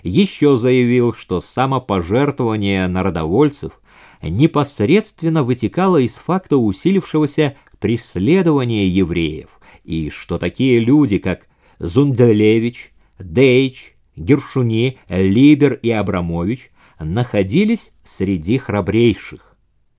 еще заявил, что самопожертвование народовольцев непосредственно вытекало из факта усилившегося преследования евреев, и что такие люди, как Зунделевич, Дейч, Гершуни, Либер и Абрамович, находились среди храбрейших.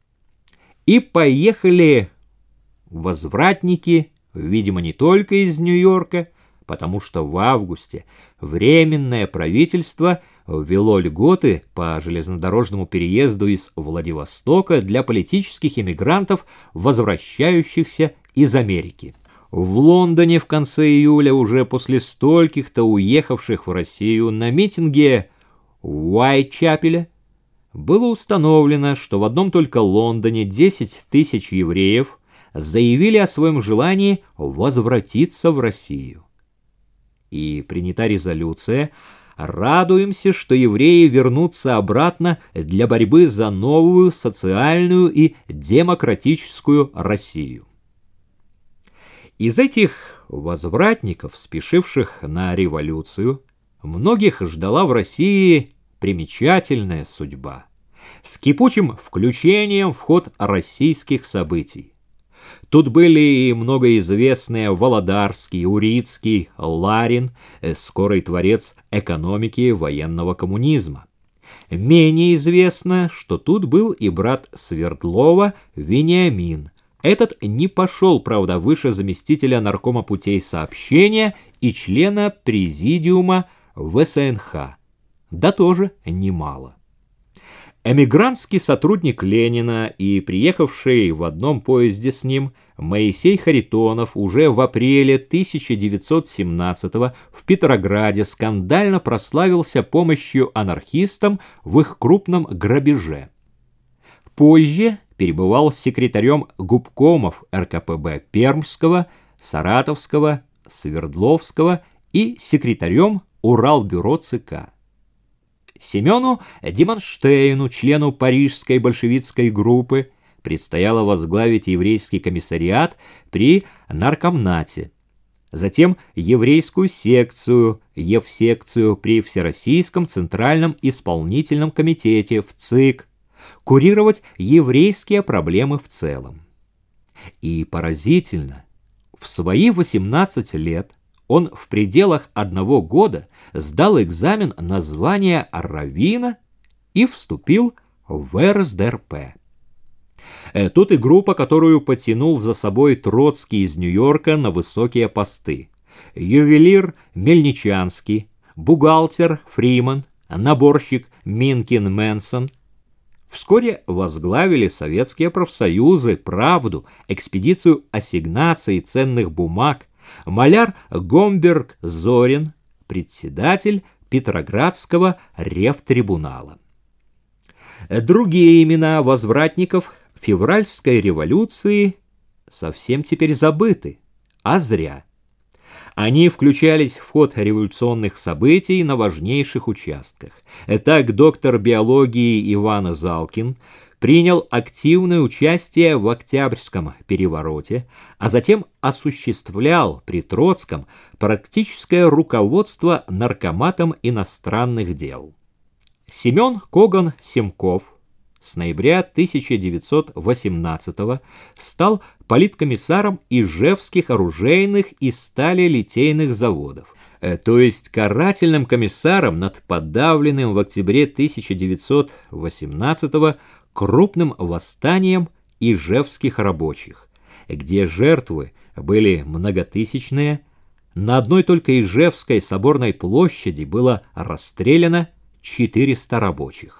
И поехали возвратники, видимо, не только из Нью-Йорка, потому что в августе Временное правительство ввело льготы по железнодорожному переезду из Владивостока для политических эмигрантов, возвращающихся из Америки. В Лондоне в конце июля, уже после стольких-то уехавших в Россию, на митинге в Уайтчапеле было установлено, что в одном только Лондоне 10 тысяч евреев заявили о своем желании возвратиться в Россию. И принята резолюция: радуемся, что евреи вернутся обратно для борьбы за новую социальную и демократическую Россию. Из этих возвратников, спешивших на революцию, многих ждала в России примечательная судьба с кипучим включением в ход российских событий. Тут были и многоизвестные Володарский, Урицкий, Ларин, скорый творец экономики военного коммунизма. Менее известно, что тут был и брат Свердлова Вениамин. Этот не пошел, правда, выше заместителя наркома путей сообщения и члена президиума ВСНХ. Да тоже немало. Эмигрантский сотрудник Ленина и приехавший в одном поезде с ним Моисей Харитонов уже в апреле 1917-го в Петрограде скандально прославился помощью анархистам в их крупном грабеже. Позже перебывал секретарем губкомов РКПБ Пермского, Саратовского, Свердловского и секретарем Уралбюро ЦК. Семену Деманштейну, члену парижской большевистской группы, предстояло возглавить еврейский комиссариат при наркомнате, затем еврейскую секцию, евсекцию при Всероссийском Центральном исполнительном комитете в ЦИК, курировать еврейские проблемы в целом. И поразительно, в свои 18 лет он в пределах 1 года сдал экзамен на звание раввина и вступил в РСДРП. Тут и группа, которую потянул за собой Троцкий из Нью-Йорка на высокие посты. Ювелир Мельничанский, бухгалтер Фриман, наборщик Минкин-Мэнсон. Вскоре возглавили советские профсоюзы, «Правду», экспедицию ассигнаций ценных бумаг, маляр Гомберг-Зорин, председатель Петроградского ревтрибунала. Другие имена возвратников февральской революции совсем теперь забыты, а зря. Они включались в ход революционных событий на важнейших участках. Так доктор биологии Иван Залкин принял активное участие в Октябрьском перевороте, а затем осуществлял при Троцком практическое руководство наркоматом иностранных дел. Семен Коган-Семков с ноября 1918 стал политкомиссаром Ижевских оружейных и сталелитейных заводов, то есть карательным комиссаром над подавленным в октябре 1918 крупным восстанием ижевских рабочих, где жертвы были многотысячные. На одной только Ижевской соборной площади было расстреляно 400 рабочих.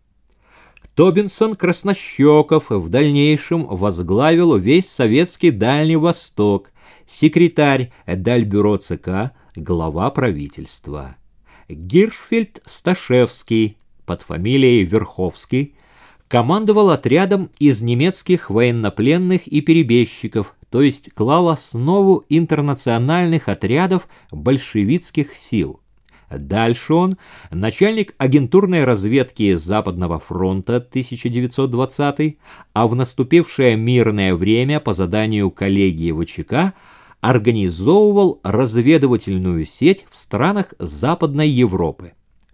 Тобинсон-Краснощеков в дальнейшем возглавил весь советский Дальний Восток, секретарь Дальбюро ЦК, глава правительства. Гиршфельд-Сташевский под фамилией Верховский командовал отрядом из немецких военнопленных и перебежчиков, то есть клал основу интернациональных отрядов большевистских сил. Дальше он, начальник агентурной разведки Западного фронта 1920, а в наступившее мирное время по заданию коллегии ВЧК организовывал разведывательную сеть в странах Западной Европы.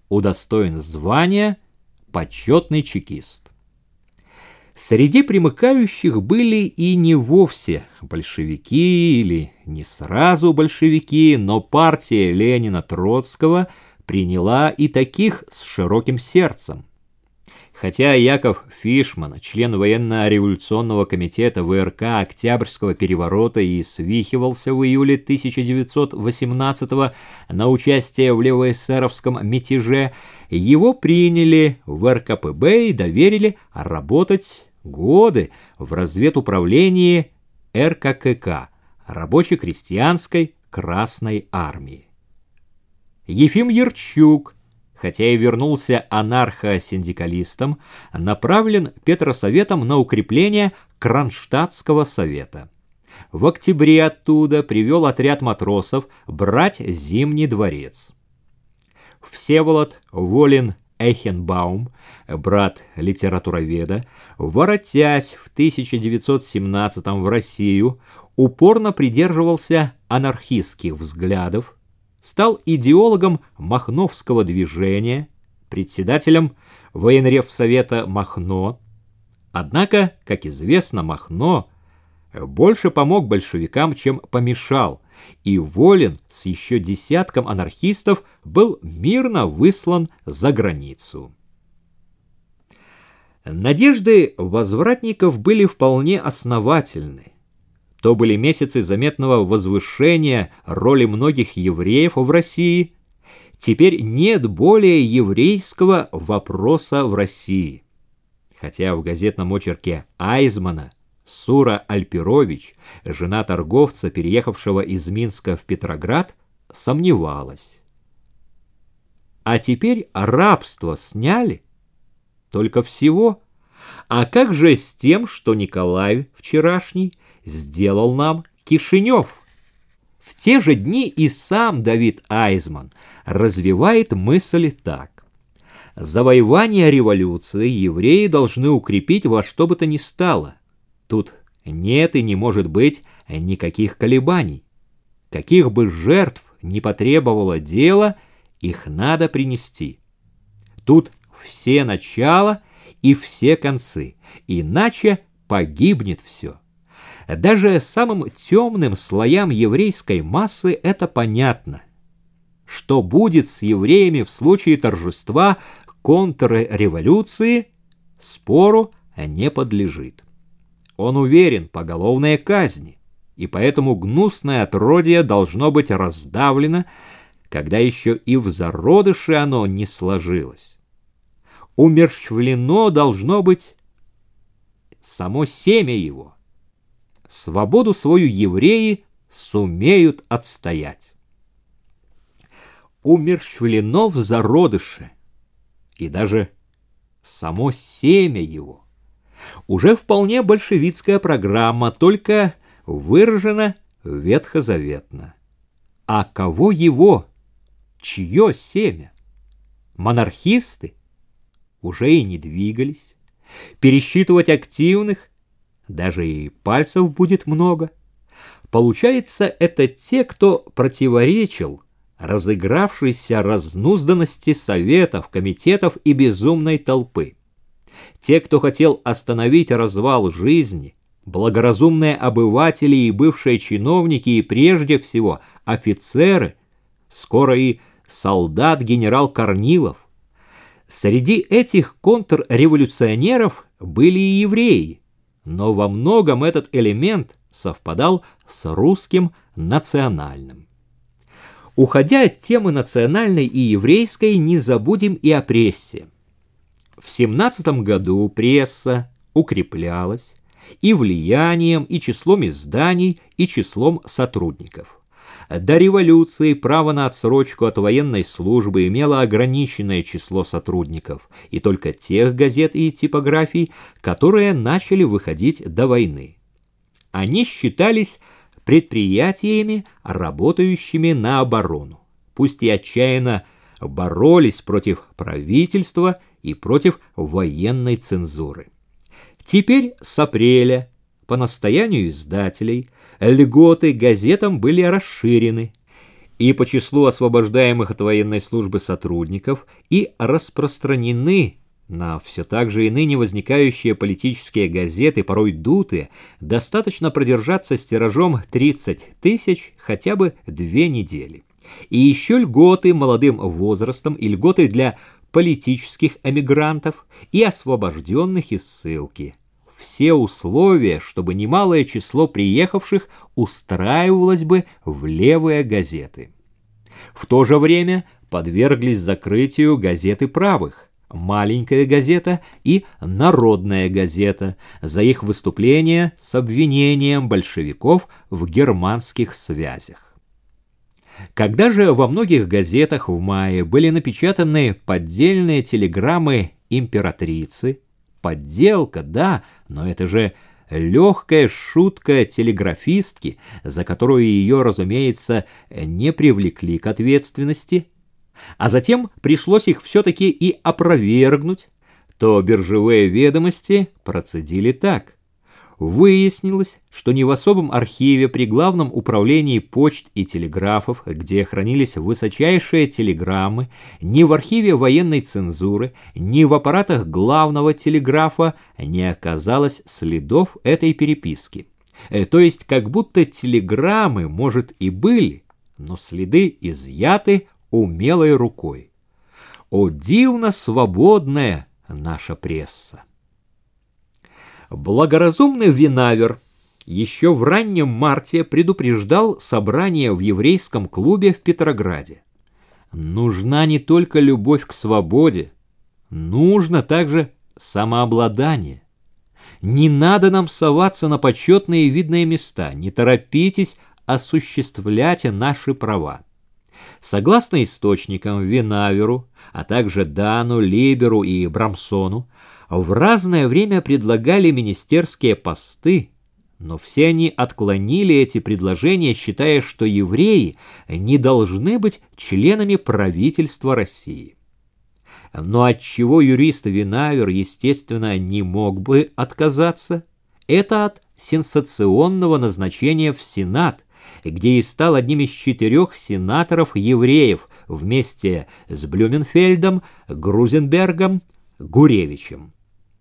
удостоен звания почетный чекист. Среди примыкающих были и не вовсе большевики или не сразу большевики, но партия Ленина-Троцкого приняла и таких с широким сердцем. Хотя Яков Фишман, член военно-революционного комитета ВРК Октябрьского переворота и свихивался в июле 1918 на участие в левоэсеровском мятеже, его приняли в РКПБ и доверили работать годы в разведуправлении РККК, рабоче-крестьянской Красной армии. Ефим Ярчук, хотя и вернулся анархо-синдикалистом, направлен Петросоветом на укрепление Кронштадтского совета. В октябре оттуда привел отряд матросов брать Зимний дворец. Всеволод Волин-Эхенбаум, брат литературоведа, воротясь в 1917 в Россию, упорно придерживался анархистских взглядов, стал идеологом Махновского движения, председателем военревсовета Махно. Однако, как известно, Махно больше помог большевикам, чем помешал, и Волин с еще десятком анархистов был мирно выслан за границу. Надежды возвратников были вполне основательны. То были месяцы заметного возвышения роли многих евреев в России. Теперь нет более еврейского вопроса в России. Хотя в газетном очерке Айзмана Сура Альпирович, жена торговца, переехавшего из Минска в Петроград, сомневалась. А теперь рабство сняли? Только всего? А как же с тем, что Николай вчерашний сделал нам Кишинев? В те же дни и сам Давид Айзман развивает мысль так. Завоевание революции евреи должны укрепить во что бы то ни стало. Тут нет и не может быть никаких колебаний. Каких бы жертв ни потребовало дело, их надо принести. Тут все начала и все концы, иначе погибнет все. Даже самым темным слоям еврейской массы это понятно. Что будет с евреями в случае торжества контрреволюции, спору не подлежит. Он уверен, поголовная казнь, и поэтому гнусное отродье должно быть раздавлено, когда еще и в зародыше оно не сложилось. Умерщвлено должно быть само семя его. Свободу свою евреи сумеют отстоять. Умерщвлено в зародыше, и даже само семя его. Уже вполне большевистская программа, только выражена ветхозаветно. А кого его? Чье семя? Монархисты? Уже и не двигались. Пересчитывать активных даже и пальцев будет много. Получается, это те, кто противоречил разыгравшейся разнузданности советов, комитетов и безумной толпы. Те, кто хотел остановить развал жизни, благоразумные обыватели и бывшие чиновники и прежде всего офицеры, скоро и солдат генерал Корнилов. Среди этих контрреволюционеров были и евреи, но во многом этот элемент совпадал с русским национальным. Уходя от темы национальной и еврейской, не забудем и о прессе. В 17 году пресса укреплялась и влиянием, и числом изданий, и числом сотрудников. До революции право на отсрочку от военной службы имело ограниченное число сотрудников, и только тех газет и типографий, которые начали выходить до войны. Они считались предприятиями, работающими на оборону, пусть и отчаянно боролись против правительства и против военной цензуры. Теперь с апреля, по настоянию издателей, льготы газетам были расширены, и по числу освобождаемых от военной службы сотрудников, и распространены на все так же и ныне возникающие политические газеты, порой дутые, достаточно продержаться с тиражом 30 тысяч хотя бы 2 недели. И еще льготы молодым возрастом и льготы для политических эмигрантов и освобожденных из ссылки. Все условия, чтобы немалое число приехавших устраивалось бы в левые газеты. В то же время подверглись закрытию газеты правых, «Маленькая газета» и «Народная газета» за их выступления с обвинением большевиков в германских связях. Когда же во многих газетах в мае были напечатаны поддельные телеграммы императрицы, подделка, да, но это же легкая шутка телеграфистки, за которую ее, разумеется, не привлекли к ответственности, а затем пришлось их все-таки и опровергнуть, то биржевые ведомости процедили так. Выяснилось, что ни в особом архиве при Главном управлении почт и телеграфов, где хранились высочайшие телеграммы, ни в архиве военной цензуры, ни в аппаратах Главного телеграфа не оказалось следов этой переписки. То есть, как будто телеграммы, может, и были, но следы изъяты умелой рукой. О, дивно свободная наша пресса! Благоразумный Винавер еще в раннем марте предупреждал собрание в еврейском клубе в Петрограде. Нужна не только любовь к свободе, нужно также самообладание. Не надо нам соваться на почетные и видные места, не торопитесь осуществлять наши права. Согласно источникам Винаверу, а также Дану, Либеру и Брамсону, в разное время предлагали министерские посты, но все они отклонили эти предложения, считая, что евреи не должны быть членами правительства России. Но от чего юрист Винавер, естественно, не мог бы отказаться? Это от сенсационного назначения в Сенат, где и стал одним из 4 сенаторов-евреев вместе с Блюменфельдом, Грузенбергом, Гуревичем.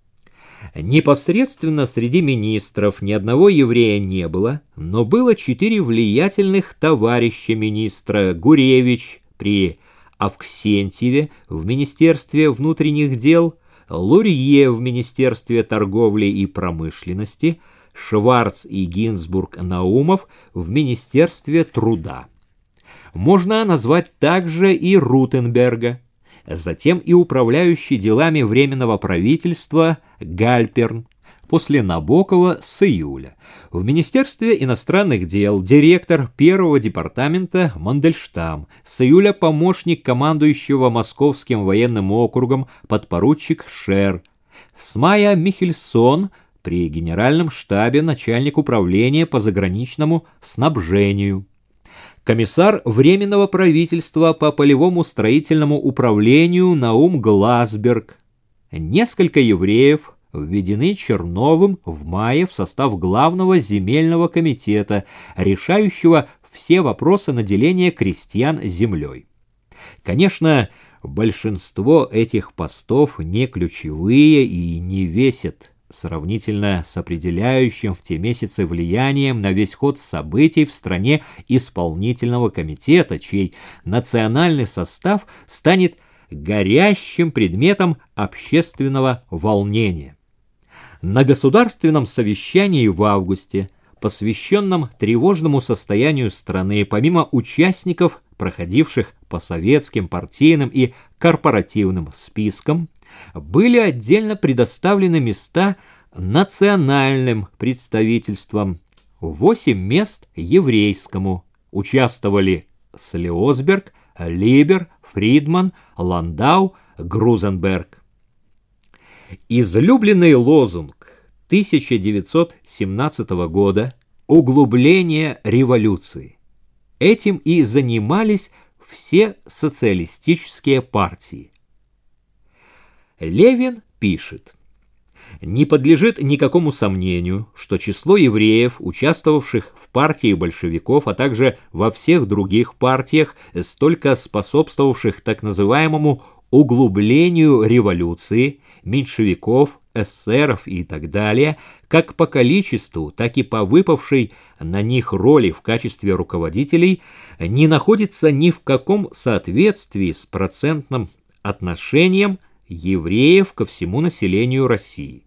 Непосредственно среди министров ни одного еврея не было, но было 4 влиятельных товарища министра: Гуревич при Авксентьеве в Министерстве внутренних дел, Лурье в Министерстве торговли и промышленности, Шварц и Гинзбург-Наумов в Министерстве труда. Можно назвать также и Рутенберга, затем и управляющий делами Временного правительства Гальперн, после Набокова с июля. В Министерстве иностранных дел директор первого департамента Мандельштам, с июля помощник командующего Московским военным округом подпоручик Шер, с мая Михельсон, при Генеральном штабе начальник управления по заграничному снабжению. Комиссар Временного правительства по полевому строительному управлению Наум Гласберг. Несколько евреев введены Черновым в мае в состав Главного земельного комитета, решающего все вопросы наделения крестьян землей. Конечно, большинство этих постов не ключевые и не весят сравнительно с определяющим в те месяцы влиянием на весь ход событий в стране исполнительного комитета, чей национальный состав станет горящим предметом общественного волнения. На государственном совещании в августе, посвященном тревожному состоянию страны, помимо участников, проходивших по советским, партийным и корпоративным спискам, были отдельно предоставлены места национальным представительствам, 8 мест еврейскому. Участвовали Слеосберг, Либер, Фридман, Ландау, Грузенберг. Излюбленный лозунг 1917 года «Углубление революции». Этим и занимались все социалистические партии. Левин пишет: Не подлежит никакому сомнению, что число евреев, участвовавших в партии большевиков, а также во всех других партиях, столько способствовавших так называемому углублению революции, меньшевиков, эсеров и так далее, как по количеству, так и по выпавшей на них роли в качестве руководителей, не находится ни в каком соответствии с процентным отношением евреев ко всему населению России.